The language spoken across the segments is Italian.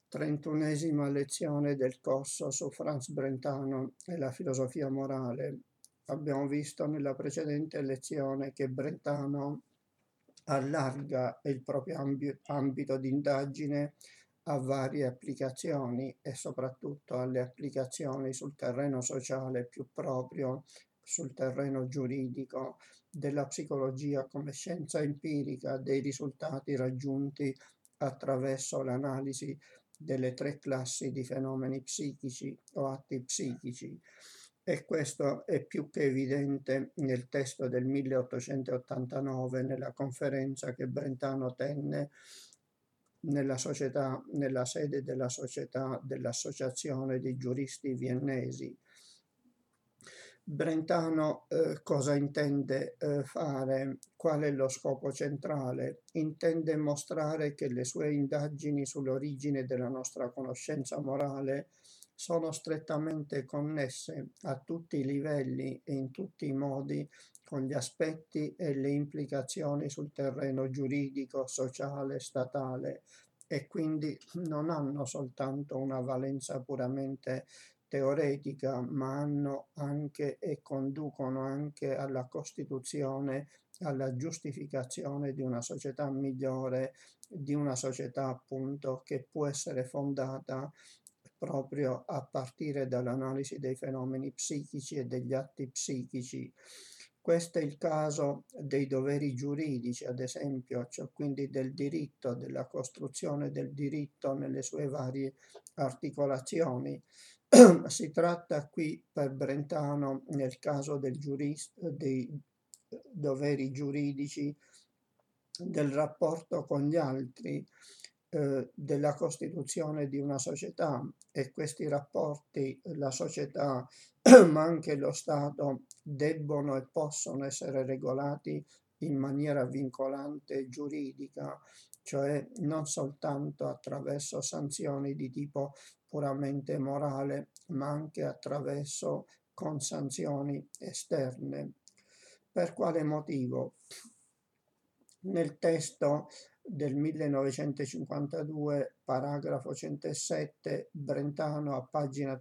31esima lezione del corso su Franz Brentano e la filosofia morale. Abbiamo visto nella precedente lezione che Brentano allarga il proprio ambito di indagine a varie applicazioni e soprattutto alle applicazioni sul terreno sociale, più proprio sul terreno giuridico, della psicologia come scienza empirica dei risultati raggiunti attraverso l'analisi delle tre classi di fenomeni psichici o atti psichici. E questo è più che evidente nel testo del 1889, nella conferenza che Brentano tenne nella sede della società dell'Associazione dei Giuristi Viennesi. Brentano cosa intende fare? Qual è lo scopo centrale? Intende mostrare che le sue indagini sull'origine della nostra conoscenza morale sono strettamente connesse a tutti i livelli e in tutti i modi con gli aspetti e le implicazioni sul terreno giuridico, sociale, statale, e quindi non hanno soltanto una valenza puramente teoretica, ma hanno anche e conducono anche alla costituzione, alla giustificazione di una società migliore, di una società appunto che può essere fondata proprio a partire dall'analisi dei fenomeni psichici e degli atti psichici. Questo è il caso dei doveri giuridici, ad esempio, cioè quindi del diritto, della costruzione del diritto nelle sue varie articolazioni. Si tratta qui per Brentano, nel caso dei doveri giuridici, del rapporto con gli altri, della costituzione di una società, e questi rapporti, la società ma anche lo Stato, debbono e possono essere regolati in maniera vincolante e giuridica, cioè non soltanto attraverso sanzioni di tipo puramente morale, ma anche attraverso con sanzioni esterne. Per quale motivo? Nel testo del 1952, paragrafo 107, Brentano a pagina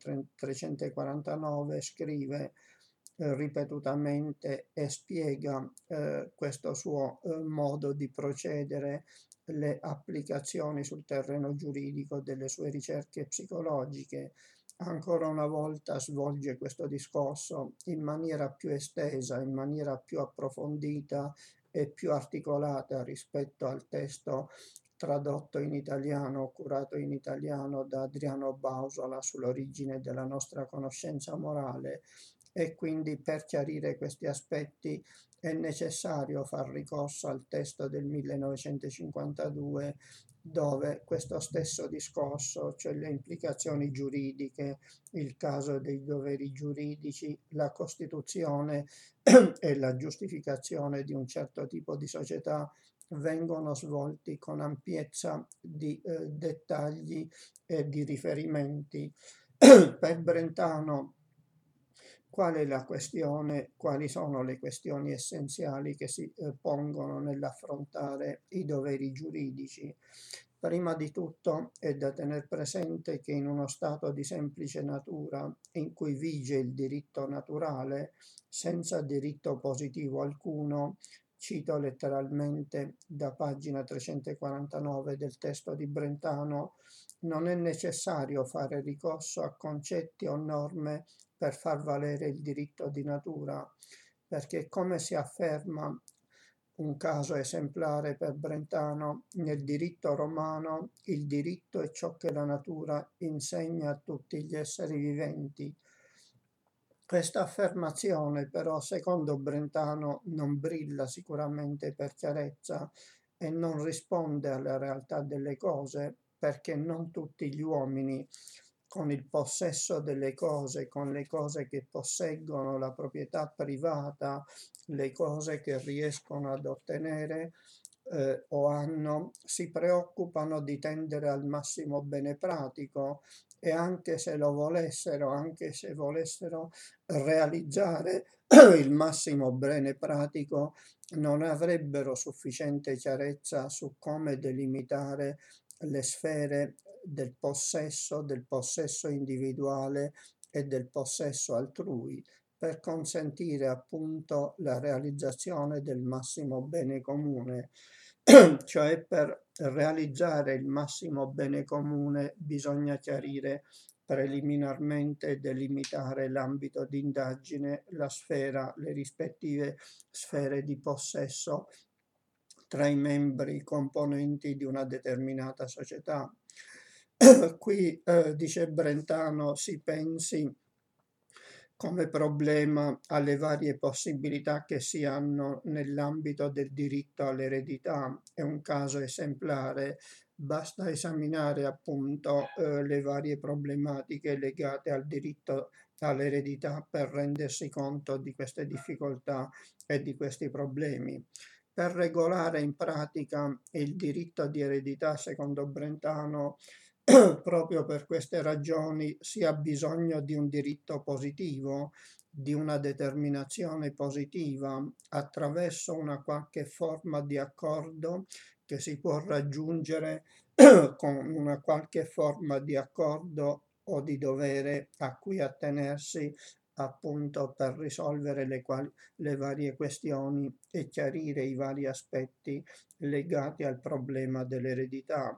349 scrive ripetutamente e spiega questo suo modo di procedere, le applicazioni sul terreno giuridico delle sue ricerche psicologiche. Ancora una volta svolge questo discorso in maniera più estesa, in maniera più approfondita e più articolata rispetto al testo tradotto in italiano, curato in italiano da Adriano Bausola sull'origine della nostra conoscenza morale, e quindi per chiarire questi aspetti è necessario far ricorso al testo del 1952, dove questo stesso discorso, cioè le implicazioni giuridiche, il caso dei doveri giuridici, la Costituzione e la giustificazione di un certo tipo di società, vengono svolti con ampiezza di dettagli e di riferimenti. Per Brentano, qual è la questione, quali sono le questioni essenziali che si pongono nell'affrontare i doveri giuridici? Prima di tutto è da tener presente che in uno stato di semplice natura, in cui vige il diritto naturale, senza diritto positivo alcuno, cito letteralmente da pagina 349 del testo di Brentano, non è necessario fare ricorso a concetti o norme per far valere il diritto di natura, perché come si afferma un caso esemplare per Brentano, nel diritto romano il diritto è ciò che la natura insegna a tutti gli esseri viventi. Questa affermazione però, secondo Brentano, non brilla sicuramente per chiarezza e non risponde alla realtà delle cose, perché non tutti gli uomini, con il possesso delle cose, con le cose che posseggono, la proprietà privata, le cose che riescono ad ottenere o hanno, si preoccupano di tendere al massimo bene pratico, e anche se lo volessero, anche se volessero realizzare il massimo bene pratico, non avrebbero sufficiente chiarezza su come delimitare le sfere del possesso individuale e del possesso altrui, per consentire appunto la realizzazione del massimo bene comune. Cioè, per realizzare il massimo bene comune bisogna chiarire preliminarmente e delimitare l'ambito di indagine, la sfera, le rispettive sfere di possesso tra i membri componenti di una determinata società. Qui, dice Brentano, si pensi come problema alle varie possibilità che si hanno nell'ambito del diritto all'eredità. È un caso esemplare, basta esaminare appunto le varie problematiche legate al diritto all'eredità per rendersi conto di queste difficoltà e di questi problemi. Per regolare in pratica il diritto di eredità, secondo Brentano, proprio per queste ragioni si ha bisogno di un diritto positivo, di una determinazione positiva attraverso una qualche forma di accordo che si può raggiungere con una qualche forma di accordo o di dovere a cui attenersi appunto per risolvere le varie questioni e chiarire i vari aspetti legati al problema dell'eredità.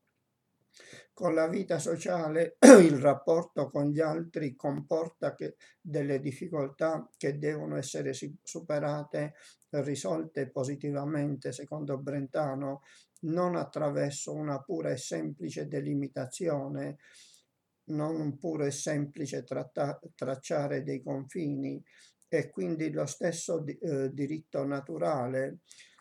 Con la vita sociale il rapporto con gli altri comporta delle difficoltà che devono essere superate e risolte positivamente, secondo Brentano, non attraverso una pura e semplice delimitazione, non un puro e semplice tracciare dei confini, e quindi lo stesso diritto naturale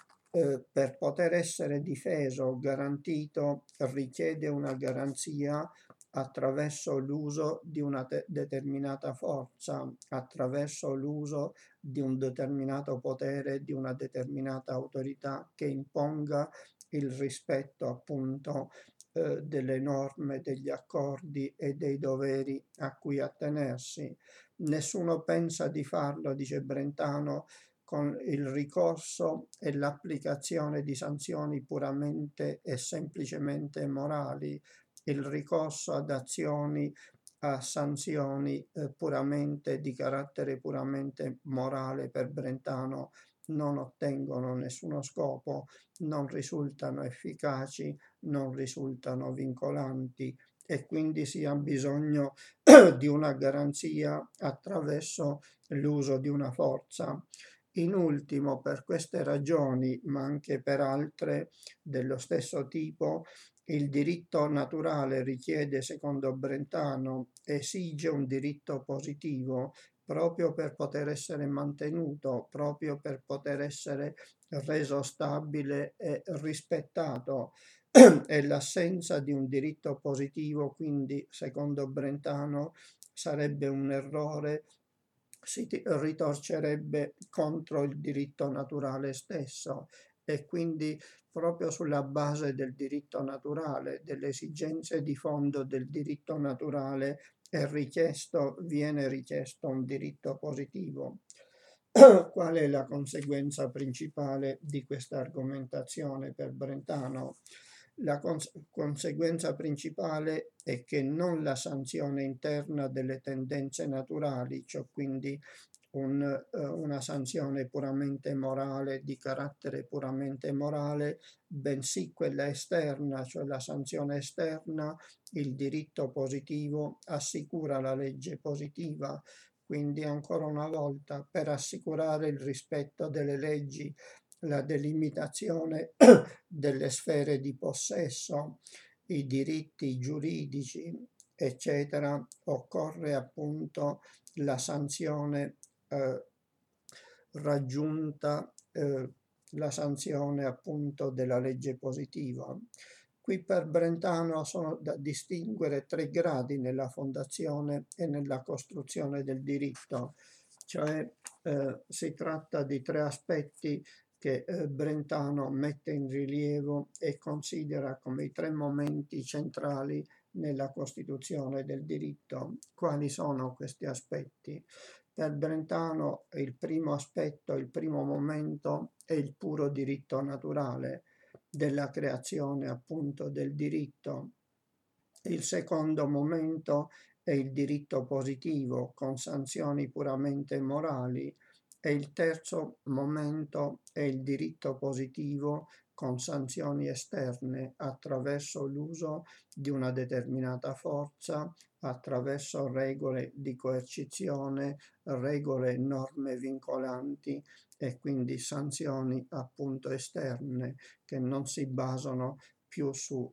per poter essere difeso o garantito richiede una garanzia attraverso l'uso di una determinata forza, attraverso l'uso di un determinato potere, di una determinata autorità che imponga il rispetto appunto delle norme, degli accordi e dei doveri a cui attenersi. Nessuno pensa di farlo, dice Brentano, con il ricorso e l'applicazione di sanzioni puramente e semplicemente morali, il ricorso ad azioni, a sanzioni puramente di carattere puramente morale per Brentano non ottengono nessuno scopo, non risultano efficaci, non risultano vincolanti e quindi si ha bisogno di una garanzia attraverso l'uso di una forza. In ultimo, per queste ragioni, ma anche per altre dello stesso tipo, il diritto naturale richiede, secondo Brentano, esige un diritto positivo proprio per poter essere mantenuto, proprio per poter essere reso stabile e rispettato. E l'assenza di un diritto positivo, quindi, secondo Brentano, sarebbe un errore, si ritorcerebbe contro il diritto naturale stesso e quindi proprio sulla base del diritto naturale, delle esigenze di fondo del diritto naturale viene richiesto un diritto positivo. Qual è la conseguenza principale di questa argomentazione per Brentano? La conseguenza principale è che non la sanzione interna delle tendenze naturali, cioè quindi una sanzione puramente morale, di carattere puramente morale, bensì quella esterna, cioè la sanzione esterna, il diritto positivo assicura la legge positiva. Quindi ancora una volta, per assicurare il rispetto delle leggi, la delimitazione delle sfere di possesso, i diritti giuridici, eccetera, occorre appunto la sanzione raggiunta, la sanzione appunto della legge positiva. Qui per Brentano sono da distinguere 3 gradi nella fondazione e nella costruzione del diritto, cioè si tratta di 3 aspetti che Brentano mette in rilievo e considera come i 3 momenti centrali nella costituzione del diritto. Quali sono questi aspetti? Per Brentano il primo aspetto, il primo momento è il puro diritto naturale della creazione appunto del diritto. Il secondo momento è il diritto positivo con sanzioni puramente morali e il terzo momento è il diritto positivo con sanzioni esterne attraverso l'uso di una determinata forza, attraverso regole di coercizione, regole e norme vincolanti e quindi sanzioni appunto esterne che non si basano più su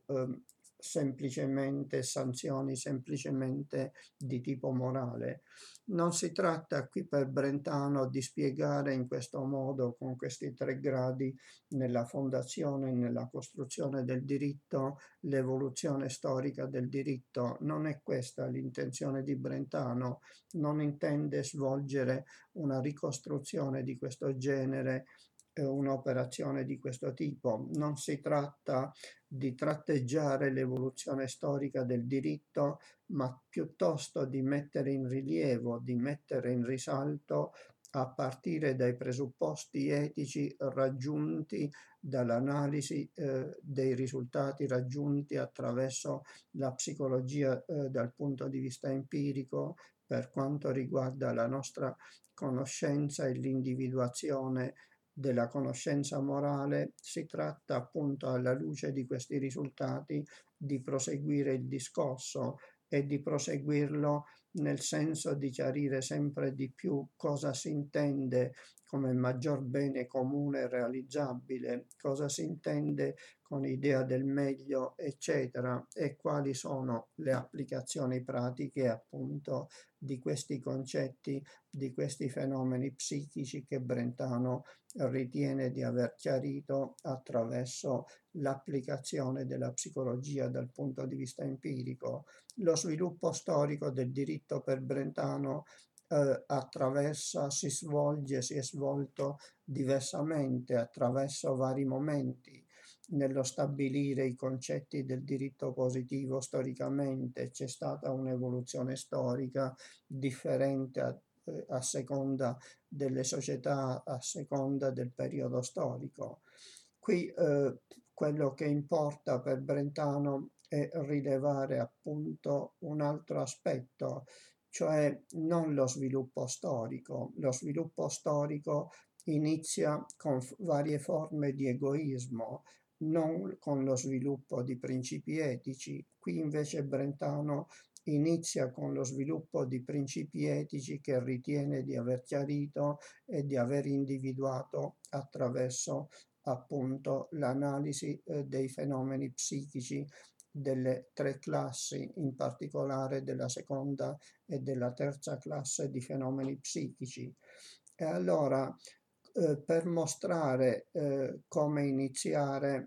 semplicemente sanzioni semplicemente di tipo morale. Non si tratta qui per Brentano di spiegare in questo modo, con questi tre gradi, nella fondazione e nella costruzione del diritto, l'evoluzione storica del diritto. Non è questa l'intenzione di Brentano, non intende svolgere una ricostruzione di questo genere, un'operazione di questo tipo. Non si tratta di tratteggiare l'evoluzione storica del diritto, ma piuttosto di mettere in rilievo, di mettere in risalto a partire dai presupposti etici raggiunti dall'analisi dei risultati raggiunti attraverso la psicologia dal punto di vista empirico per quanto riguarda la nostra conoscenza e l'individuazione della conoscenza morale. Si tratta appunto alla luce di questi risultati di proseguire il discorso e di proseguirlo nel senso di chiarire sempre di più cosa si intende come maggior bene comune realizzabile, cosa si intende con idea del meglio, eccetera, e quali sono le applicazioni pratiche appunto di questi concetti, di questi fenomeni psichici che Brentano ritiene di aver chiarito attraverso l'applicazione della psicologia dal punto di vista empirico. Lo sviluppo storico del diritto per Brentano attraversa, si svolge, si è svolto diversamente attraverso vari momenti. Nello stabilire i concetti del diritto positivo storicamente c'è stata un'evoluzione storica differente a seconda delle società, a seconda del periodo storico. Qui quello che importa per Brentano è rilevare appunto un altro aspetto, cioè non lo sviluppo storico. Lo sviluppo storico inizia con varie forme di egoismo, non con lo sviluppo di principi etici. Qui invece Brentano inizia con lo sviluppo di principi etici che ritiene di aver chiarito e di aver individuato attraverso appunto l'analisi dei fenomeni psichici delle tre classi, in particolare della seconda e della terza classe di fenomeni psichici. E allora, per mostrare come iniziare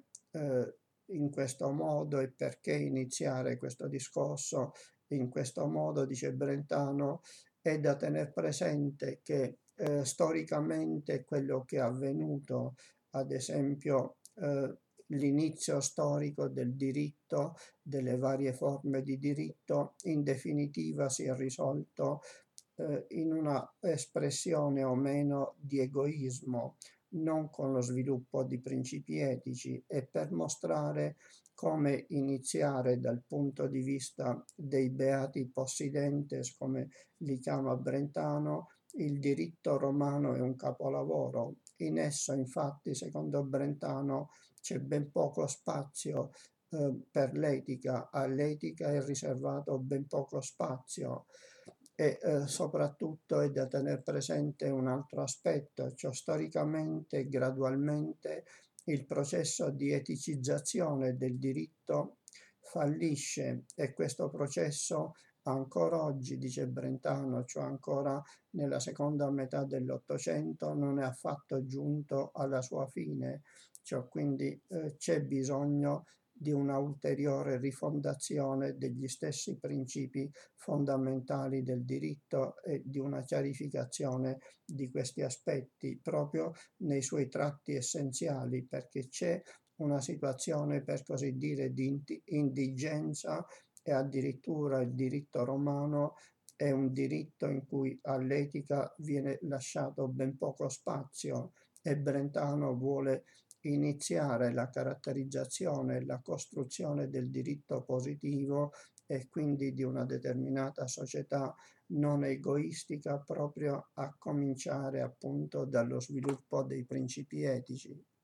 in questo modo e perché iniziare questo discorso in questo modo, dice Brentano, è da tener presente che storicamente quello che è avvenuto, ad esempio l'inizio storico del diritto, delle varie forme di diritto, in definitiva si è risolto in una espressione o meno di egoismo, non con lo sviluppo di principi etici, e per mostrare come iniziare dal punto di vista dei beati possidentes, come li chiama Brentano, il diritto romano è un capolavoro. In esso, infatti, secondo Brentano, c'è ben poco spazio per l'etica, all'etica è riservato ben poco spazio e soprattutto è da tenere presente un altro aspetto, cioè storicamente e gradualmente il processo di eticizzazione del diritto fallisce e questo processo ancora oggi, dice Brentano, cioè ancora nella seconda metà dell'Ottocento, non è affatto giunto alla sua fine, cioè quindi c'è bisogno di una ulteriore rifondazione degli stessi principi fondamentali del diritto e di una chiarificazione di questi aspetti proprio nei suoi tratti essenziali, perché c'è una situazione per così dire di indigenza e addirittura il diritto romano è un diritto in cui all'etica viene lasciato ben poco spazio e Brentano vuole iniziare la caratterizzazione e la costruzione del diritto positivo e quindi di una determinata società non egoistica, proprio a cominciare appunto dallo sviluppo dei principi etici.